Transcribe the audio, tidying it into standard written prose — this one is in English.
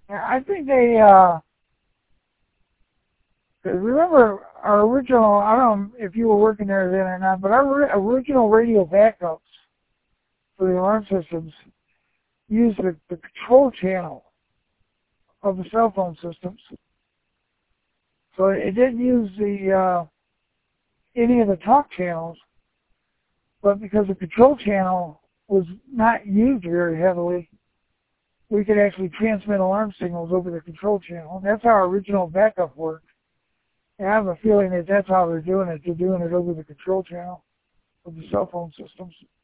I think they, remember our original, I don't know if you were working there then or not, but our original radio backups for the alarm systems used the control channel of the cell phone systems. So it didn't use the any of the talk channels, but because the control channel was not used very heavily, we could actually transmit alarm signals over the control channel. And that's how our original backup worked. And I have a feeling that that's how they're doing it. They're doing it over the control channel of the cell phone systems.